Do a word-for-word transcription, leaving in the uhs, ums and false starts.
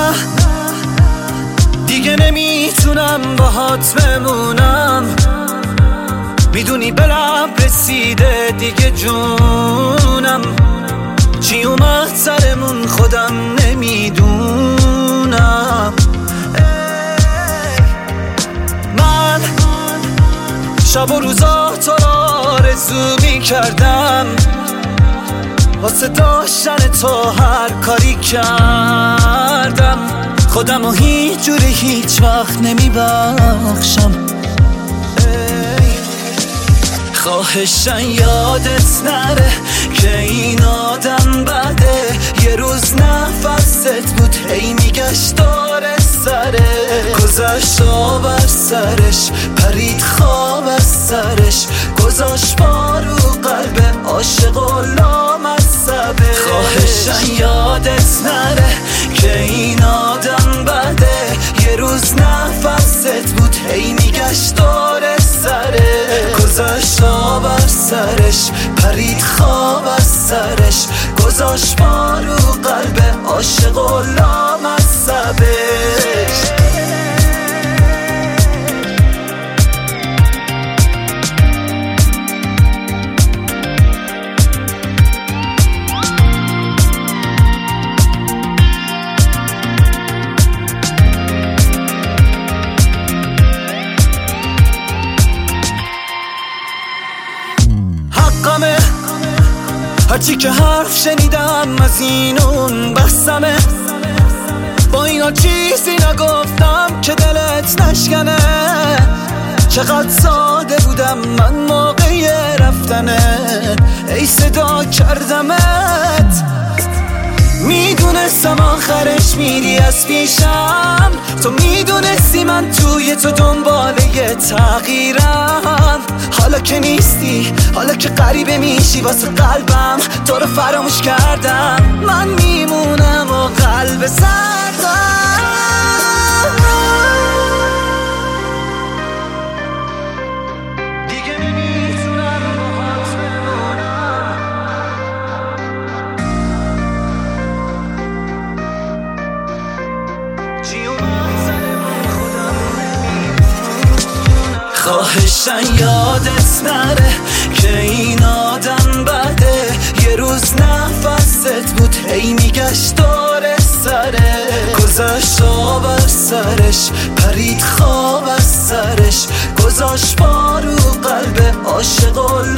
دیگه نمیتونم باهات بمونم، میدونی به لب رسیده دیگه جونم، چی اومد سرمون خودم نمیدونم. من شب و روزا تو را آرزو میکردم، واسه داشتن تو هر کاری کردم، خودم و هیچ جوری هیچ وقت نمیبخشم. خواهشن یادت نره که این آدم بده، یه روز نفست بود هی میگشت داره سره، گذشت آب از سرش پرید خواب از سرش، گذاشت بارو قلب عاشق و لامصبه. خواهشن یادت نره که این آدم بده، یه روز نفست بود هی میگشت داره سره، گذاشت آب از سرش پرید خواب از سرش، گذاشت بارو قلب عاشق و لامصبش. حقمه هرچی که حرف شنیدم از این اون بسمه، با اینا چیزی نگفتم که دلت نشکنه، چقدر ساده بودم من موقع رفتنه، ای صدا کردمت، میدونستم آخرش میری از پیشم، تو میدونستی من توی تو دنباله یه تغییرم، حالا که نیستی، حالا که غریبه میشی واسه قلبم، تو رو فراموش کردم، من میمونم و قلب سردم. دیگه نمیتونم باهات بمونم، چی اومد سرمون خودم نمیدونم. خواهشن یادت نره که این آدم بده، یه روز نفست بود هی میگشت داره سره، گذاشت آب از سرش پرید خواب از سرش، گذاشت بارو قلب عاشق و